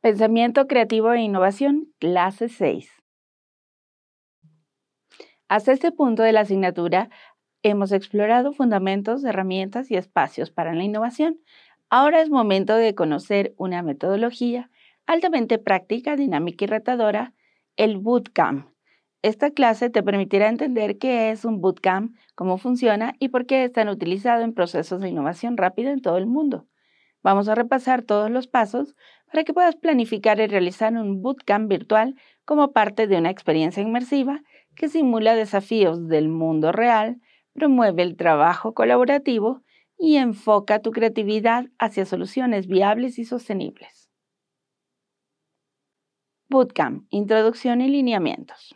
Pensamiento creativo e innovación, clase 6. Hasta este punto de la asignatura hemos explorado fundamentos, herramientas y espacios para la innovación. Ahora es momento de conocer una metodología altamente práctica, dinámica y retadora, el Bootcamp. Esta clase te permitirá entender qué es un Bootcamp, cómo funciona y por qué es tan utilizado en procesos de innovación rápida en todo el mundo. Vamos a repasar todos los pasos para que puedas planificar y realizar un bootcamp virtual como parte de una experiencia inmersiva que simula desafíos del mundo real, promueve el trabajo colaborativo y enfoca tu creatividad hacia soluciones viables y sostenibles. Bootcamp, introducción y lineamientos.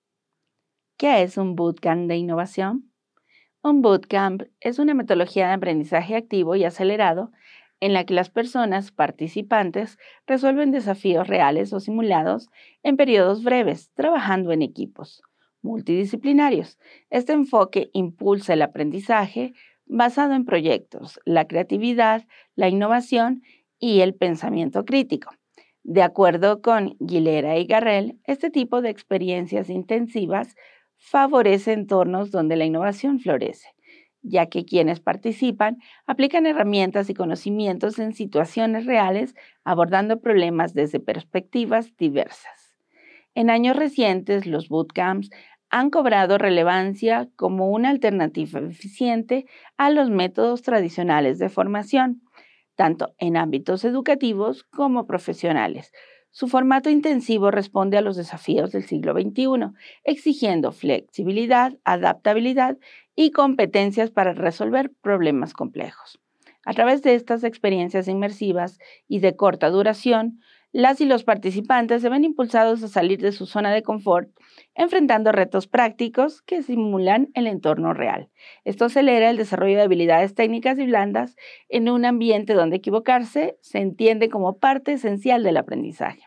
¿Qué es un bootcamp de innovación? Un bootcamp es una metodología de aprendizaje activo y acelerado en la que las personas participantes resuelven desafíos reales o simulados en periodos breves, trabajando en equipos multidisciplinarios. Este enfoque impulsa el aprendizaje basado en proyectos, la creatividad, la innovación y el pensamiento crítico. De acuerdo con Guilera y Garrel, este tipo de experiencias intensivas favorece entornos donde la innovación florece, ya que quienes participan aplican herramientas y conocimientos en situaciones reales, abordando problemas desde perspectivas diversas. En años recientes, los bootcamps han cobrado relevancia como una alternativa eficiente a los métodos tradicionales de formación, tanto en ámbitos educativos como profesionales. Su formato intensivo responde a los desafíos del siglo XXI, exigiendo flexibilidad, adaptabilidad y competencias para resolver problemas complejos. A través de estas experiencias inmersivas y de corta duración, las y los participantes se ven impulsados a salir de su zona de confort, enfrentando retos prácticos que simulan el entorno real. Esto acelera el desarrollo de habilidades técnicas y blandas en un ambiente donde equivocarse se entiende como parte esencial del aprendizaje.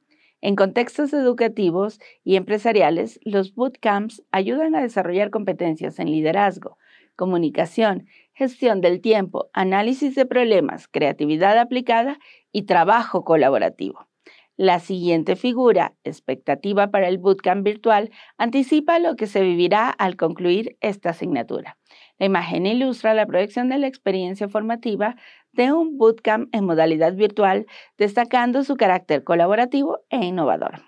En contextos educativos y empresariales, los bootcamps ayudan a desarrollar competencias en liderazgo, comunicación, gestión del tiempo, análisis de problemas, creatividad aplicada y trabajo colaborativo. La siguiente figura, expectativa para el bootcamp virtual, anticipa lo que se vivirá al concluir esta asignatura. La imagen ilustra la proyección de la experiencia formativa de un bootcamp en modalidad virtual, destacando su carácter colaborativo e innovador.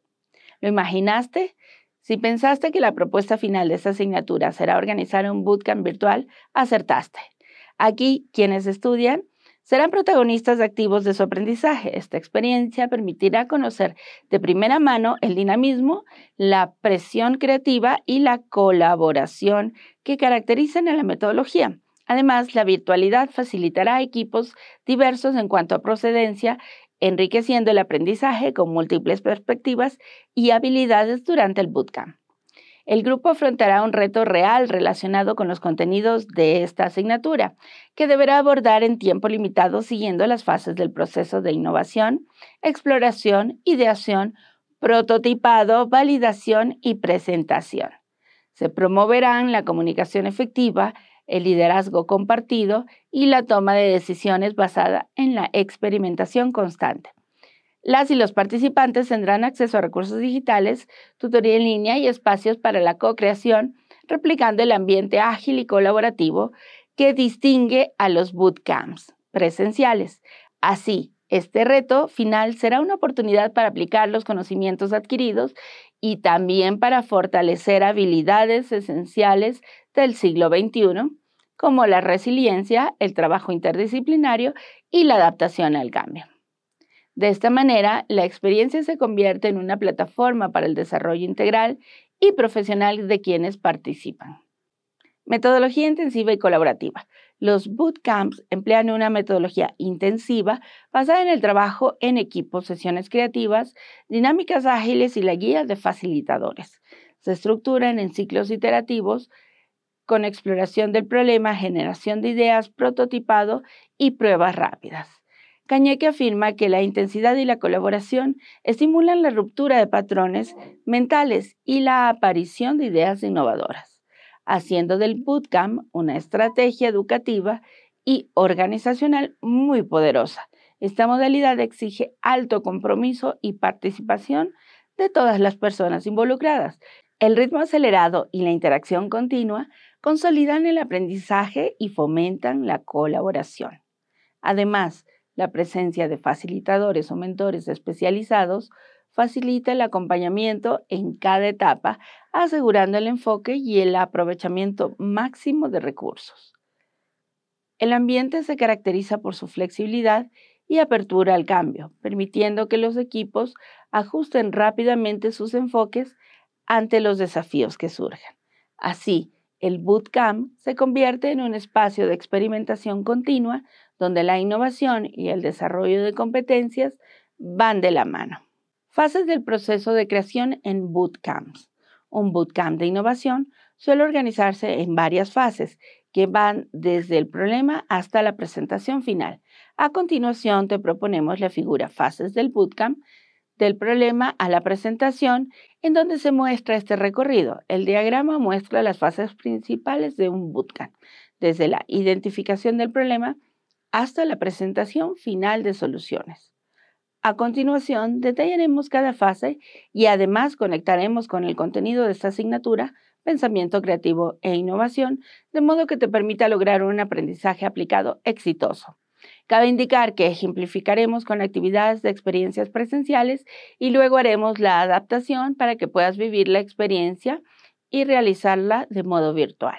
¿Lo imaginaste? Si pensaste que la propuesta final de esta asignatura será organizar un bootcamp virtual, acertaste. Aquí, quienes estudian serán protagonistas activos de su aprendizaje. Esta experiencia permitirá conocer de primera mano el dinamismo, la presión creativa y la colaboración que caracterizan a la metodología. Además, la virtualidad facilitará equipos diversos en cuanto a procedencia, enriqueciendo el aprendizaje con múltiples perspectivas y habilidades durante el bootcamp. El grupo afrontará un reto real relacionado con los contenidos de esta asignatura, que deberá abordar en tiempo limitado siguiendo las fases del proceso de innovación, exploración, ideación, prototipado, validación y presentación. Se promoverán la comunicación efectiva, el liderazgo compartido y la toma de decisiones basada en la experimentación constante. Las y los participantes tendrán acceso a recursos digitales, tutoría en línea y espacios para la co-creación, replicando el ambiente ágil y colaborativo que distingue a los bootcamps presenciales. Así, este reto final será una oportunidad para aplicar los conocimientos adquiridos y también para fortalecer habilidades esenciales del siglo XXI, como la resiliencia, el trabajo interdisciplinario y la adaptación al cambio. De esta manera, la experiencia se convierte en una plataforma para el desarrollo integral y profesional de quienes participan. Metodología intensiva y colaborativa. Los bootcamps emplean una metodología intensiva basada en el trabajo en equipo, sesiones creativas, dinámicas ágiles y la guía de facilitadores. Se estructuran en ciclos iterativos con exploración del problema, generación de ideas, prototipado y pruebas rápidas. Cañeque afirma que la intensidad y la colaboración estimulan la ruptura de patrones mentales y la aparición de ideas innovadoras, haciendo del bootcamp una estrategia educativa y organizacional muy poderosa. Esta modalidad exige alto compromiso y participación de todas las personas involucradas. El ritmo acelerado y la interacción continua consolidan el aprendizaje y fomentan la colaboración. Además, la presencia de facilitadores o mentores especializados facilita el acompañamiento en cada etapa, asegurando el enfoque y el aprovechamiento máximo de recursos. El ambiente se caracteriza por su flexibilidad y apertura al cambio, permitiendo que los equipos ajusten rápidamente sus enfoques ante los desafíos que surjan. Así, el bootcamp se convierte en un espacio de experimentación continua donde la innovación y el desarrollo de competencias van de la mano. Fases del proceso de creación en bootcamps. Un bootcamp de innovación suele organizarse en varias fases que van desde el problema hasta la presentación final. A continuación te proponemos la figura fases del bootcamp, del problema a la presentación, en donde se muestra este recorrido. El diagrama muestra las fases principales de un bootcamp, desde la identificación del problema hasta la presentación final de soluciones. A continuación, detallaremos cada fase y además conectaremos con el contenido de esta asignatura, pensamiento creativo e innovación, de modo que te permita lograr un aprendizaje aplicado exitoso. Cabe indicar que ejemplificaremos con actividades de experiencias presenciales y luego haremos la adaptación para que puedas vivir la experiencia y realizarla de modo virtual.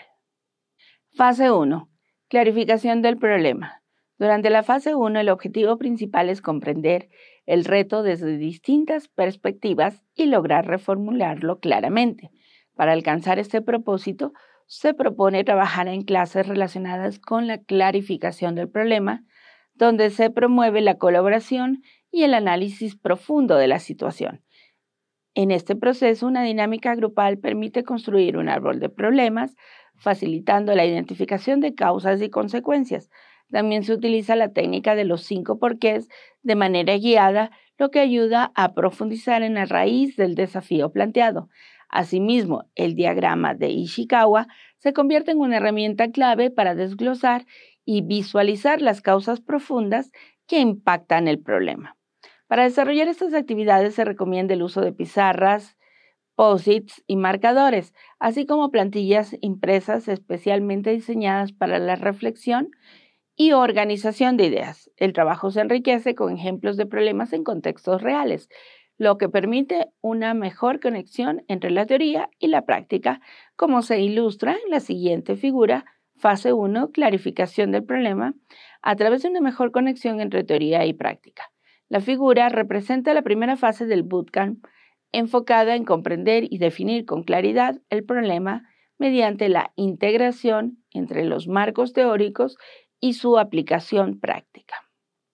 Fase 1. Clarificación del problema. Durante la fase 1, el objetivo principal es comprender el reto desde distintas perspectivas y lograr reformularlo claramente. Para alcanzar este propósito, se propone trabajar en clases relacionadas con la clarificación del problema, donde se promueve la colaboración y el análisis profundo de la situación. En este proceso, una dinámica grupal permite construir un árbol de problemas, facilitando la identificación de causas y consecuencias. También se utiliza la técnica de los 5 porqués de manera guiada, lo que ayuda a profundizar en la raíz del desafío planteado. Asimismo, el diagrama de Ishikawa se convierte en una herramienta clave para desglosar y visualizar las causas profundas que impactan el problema. Para desarrollar estas actividades se recomienda el uso de pizarras, post-its y marcadores, así como plantillas impresas especialmente diseñadas para la reflexión y organización de ideas. El trabajo se enriquece con ejemplos de problemas en contextos reales, lo que permite una mejor conexión entre la teoría y la práctica, como se ilustra en la siguiente figura. Fase 1, clarificación del problema, a través de una mejor conexión entre teoría y práctica. La figura representa la primera fase del bootcamp, enfocada en comprender y definir con claridad el problema mediante la integración entre los marcos teóricos y su aplicación práctica.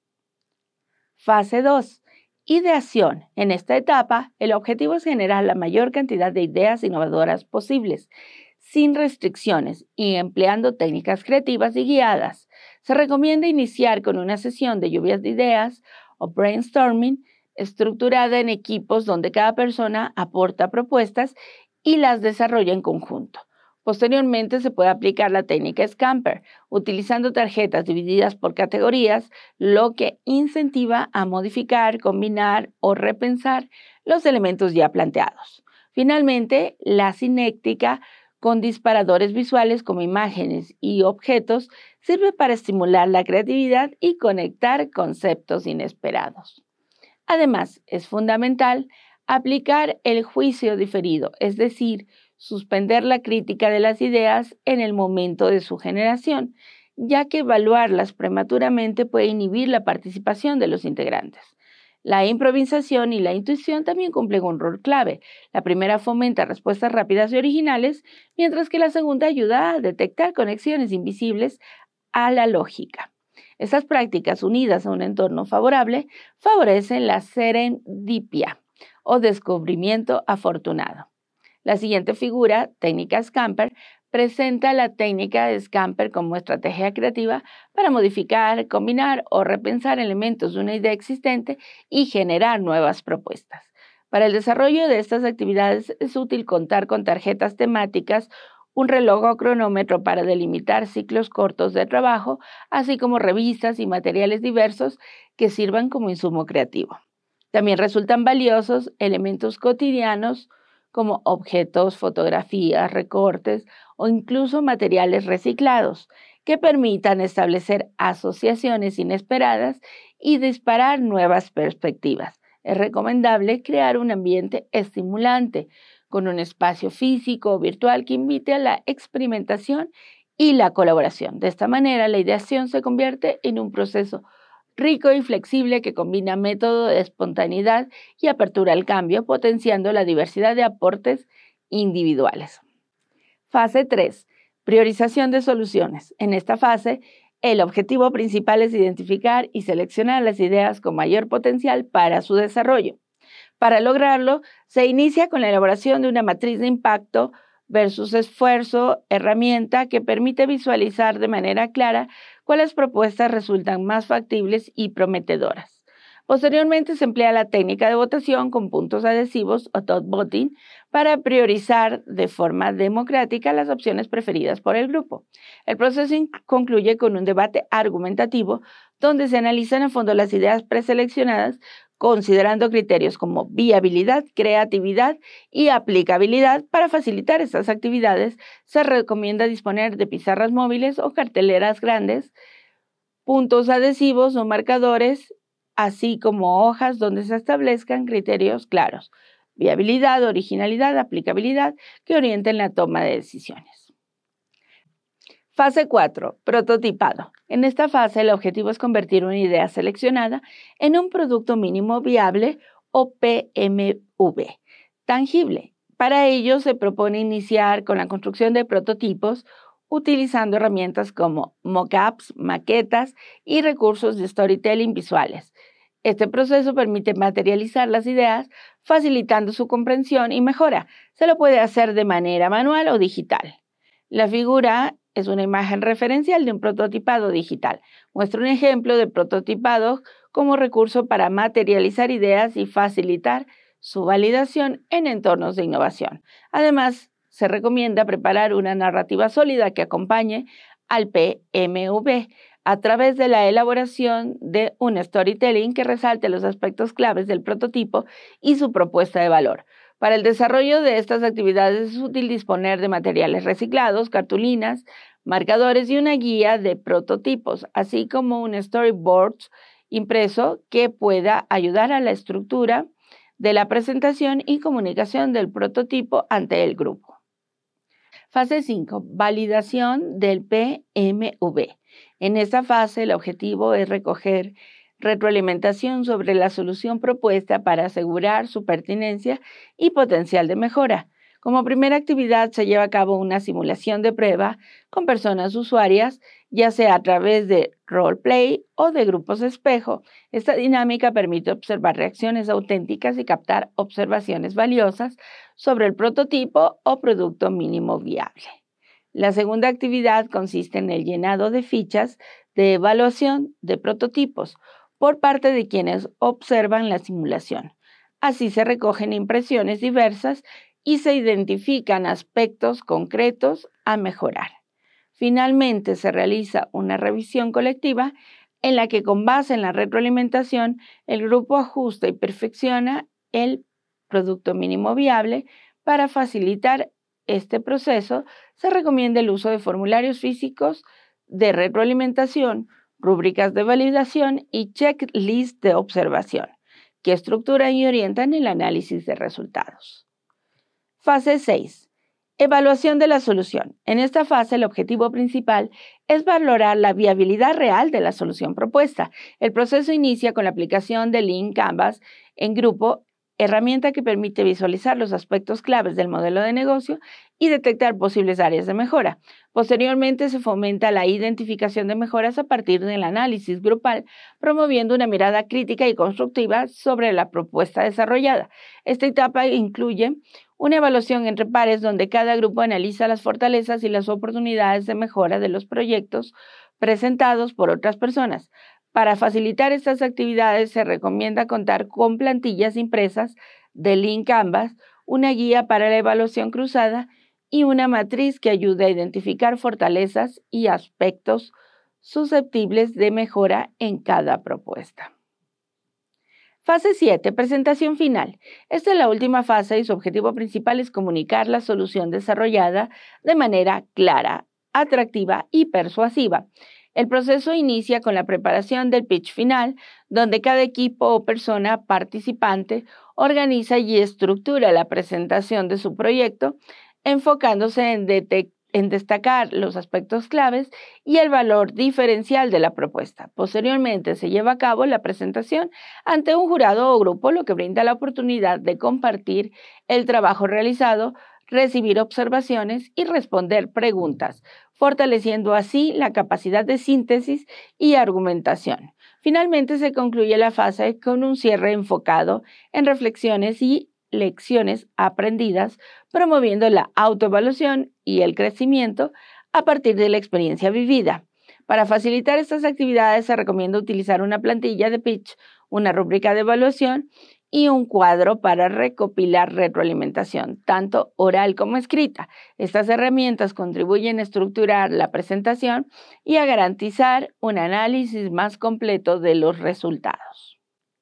Fase 2. Ideación. En esta etapa, el objetivo es generar la mayor cantidad de ideas innovadoras posibles, sin restricciones y empleando técnicas creativas y guiadas. Se recomienda iniciar con una sesión de lluvias de ideas o brainstorming estructurada en equipos donde cada persona aporta propuestas y las desarrolla en conjunto. Posteriormente se puede aplicar la técnica Scamper, utilizando tarjetas divididas por categorías, lo que incentiva a modificar, combinar o repensar los elementos ya planteados. Finalmente, la cinética, con disparadores visuales como imágenes y objetos, sirve para estimular la creatividad y conectar conceptos inesperados. Además, es fundamental aplicar el juicio diferido, es decir, suspender la crítica de las ideas en el momento de su generación, ya que evaluarlas prematuramente puede inhibir la participación de los integrantes. La improvisación y la intuición también cumplen un rol clave. La primera fomenta respuestas rápidas y originales, mientras que la segunda ayuda a detectar conexiones invisibles a la lógica. Estas prácticas, unidas a un entorno favorable, favorecen la serendipia o descubrimiento afortunado. La siguiente figura, técnica Scamper, presenta la técnica de Scamper como estrategia creativa para modificar, combinar o repensar elementos de una idea existente y generar nuevas propuestas. Para el desarrollo de estas actividades es útil contar con tarjetas temáticas un reloj o cronómetro para delimitar ciclos cortos de trabajo, así como revistas y materiales diversos que sirvan como insumo creativo. También resultan valiosos elementos cotidianos como objetos, fotografías, recortes o incluso materiales reciclados que permitan establecer asociaciones inesperadas y disparar nuevas perspectivas. Es recomendable crear un ambiente estimulante con un espacio físico o virtual que invite a la experimentación y la colaboración. De esta manera, la ideación se convierte en un proceso rico y flexible que combina método de espontaneidad y apertura al cambio, potenciando la diversidad de aportes individuales. Fase 3. Priorización de soluciones. En esta fase, el objetivo principal es identificar y seleccionar las ideas con mayor potencial para su desarrollo. Para lograrlo, se inicia con la elaboración de una matriz de impacto versus esfuerzo, herramienta que permite visualizar de manera clara cuáles propuestas resultan más factibles y prometedoras. Posteriormente se emplea la técnica de votación con puntos adhesivos o dot voting para priorizar de forma democrática las opciones preferidas por el grupo. El proceso concluye con un debate argumentativo donde se analizan a fondo las ideas preseleccionadas considerando criterios como viabilidad, creatividad y aplicabilidad. Para facilitar estas actividades, se recomienda disponer de pizarras móviles o carteleras grandes, puntos adhesivos o marcadores, así como hojas donde se establezcan criterios claros, viabilidad, originalidad, aplicabilidad, que orienten la toma de decisiones. Fase 4. Prototipado. En esta fase, el objetivo es convertir una idea seleccionada en un producto mínimo viable o PMV, tangible. Para ello, se propone iniciar con la construcción de prototipos utilizando herramientas como mockups, maquetas y recursos de storytelling visuales. Este proceso permite materializar las ideas, facilitando su comprensión y mejora. Se lo puede hacer de manera manual o digital. La figura es una imagen referencial de un prototipado digital. Muestra un ejemplo de prototipado como recurso para materializar ideas y facilitar su validación en entornos de innovación. Además, se recomienda preparar una narrativa sólida que acompañe al PMV a través de la elaboración de un storytelling que resalte los aspectos claves del prototipo y su propuesta de valor. Para el desarrollo de estas actividades es útil disponer de materiales reciclados, cartulinas, marcadores y una guía de prototipos, así como un storyboard impreso que pueda ayudar a la estructura de la presentación y comunicación del prototipo ante el grupo. Fase 5. Validación del PMV. En esta fase, el objetivo es recoger retroalimentación sobre la solución propuesta para asegurar su pertinencia y potencial de mejora. Como primera actividad se lleva a cabo una simulación de prueba con personas usuarias, ya sea a través de roleplay o de grupos espejo. Esta dinámica permite observar reacciones auténticas y captar observaciones valiosas sobre el prototipo o producto mínimo viable. La segunda actividad consiste en el llenado de fichas de evaluación de prototipos por parte de quienes observan la simulación. Así se recogen impresiones diversas y se identifican aspectos concretos a mejorar. Finalmente, se realiza una revisión colectiva en la que, con base en la retroalimentación, el grupo ajusta y perfecciona el producto mínimo viable. Para facilitar este proceso, se recomienda el uso de formularios físicos de retroalimentación, rúbricas de validación y checklist de observación, que estructuran y orientan el análisis de resultados. Fase 6. Evaluación de la solución. En esta fase, el objetivo principal es valorar la viabilidad real de la solución propuesta. El proceso inicia con la aplicación de Lean Canvas en grupo, herramienta que permite visualizar los aspectos claves del modelo de negocio y detectar posibles áreas de mejora. Posteriormente, se fomenta la identificación de mejoras a partir del análisis grupal, promoviendo una mirada crítica y constructiva sobre la propuesta desarrollada. Esta etapa incluye una evaluación entre pares donde cada grupo analiza las fortalezas y las oportunidades de mejora de los proyectos presentados por otras personas. Para facilitar estas actividades se recomienda contar con plantillas impresas de Lean Canvas, una guía para la evaluación cruzada y una matriz que ayude a identificar fortalezas y aspectos susceptibles de mejora en cada propuesta. Fase 7. Presentación final. Esta es la última fase y su objetivo principal es comunicar la solución desarrollada de manera clara, atractiva y persuasiva. El proceso inicia con la preparación del pitch final, donde cada equipo o persona participante organiza y estructura la presentación de su proyecto, enfocándose en destacar los aspectos claves y el valor diferencial de la propuesta. Posteriormente se lleva a cabo la presentación ante un jurado o grupo, lo que brinda la oportunidad de compartir el trabajo realizado, recibir observaciones y responder preguntas, fortaleciendo así la capacidad de síntesis y argumentación. Finalmente se concluye la fase con un cierre enfocado en reflexiones y lecciones aprendidas, promoviendo la autoevaluación y el crecimiento a partir de la experiencia vivida. Para facilitar estas actividades se recomienda utilizar una plantilla de pitch, una rúbrica de evaluación y un cuadro para recopilar retroalimentación, tanto oral como escrita. Estas herramientas contribuyen a estructurar la presentación y a garantizar un análisis más completo de los resultados.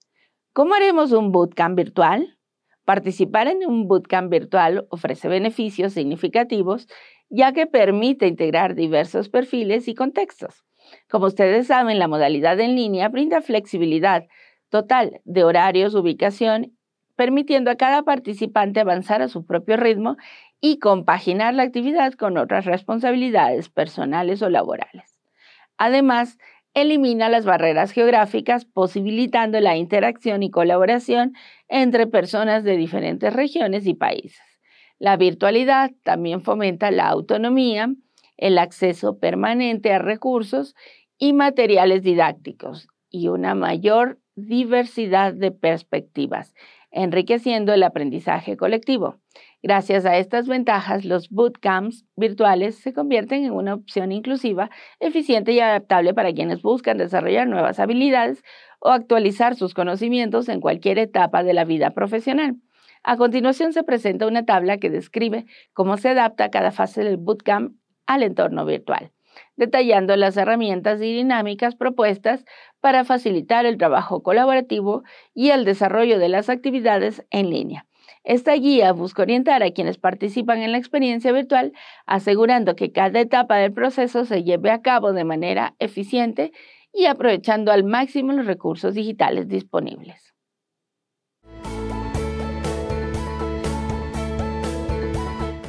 ¿Cómo haremos un bootcamp virtual? Participar en un bootcamp virtual ofrece beneficios significativos, ya que permite integrar diversos perfiles y contextos. Como ustedes saben, la modalidad en línea brinda flexibilidad total de horarios, ubicación, permitiendo a cada participante avanzar a su propio ritmo y compaginar la actividad con otras responsabilidades personales o laborales. Además, elimina las barreras geográficas, posibilitando la interacción y colaboración entre personas de diferentes regiones y países. La virtualidad también fomenta la autonomía, el acceso permanente a recursos y materiales didácticos y una mayor diversidad de perspectivas, enriqueciendo el aprendizaje colectivo. Gracias a estas ventajas, los bootcamps virtuales se convierten en una opción inclusiva, eficiente y adaptable para quienes buscan desarrollar nuevas habilidades o actualizar sus conocimientos en cualquier etapa de la vida profesional. A continuación se presenta una tabla que describe cómo se adapta cada fase del bootcamp al entorno virtual, detallando las herramientas y dinámicas propuestas para facilitar el trabajo colaborativo y el desarrollo de las actividades en línea. Esta guía busca orientar a quienes participan en la experiencia virtual, asegurando que cada etapa del proceso se lleve a cabo de manera eficiente y aprovechando al máximo los recursos digitales disponibles.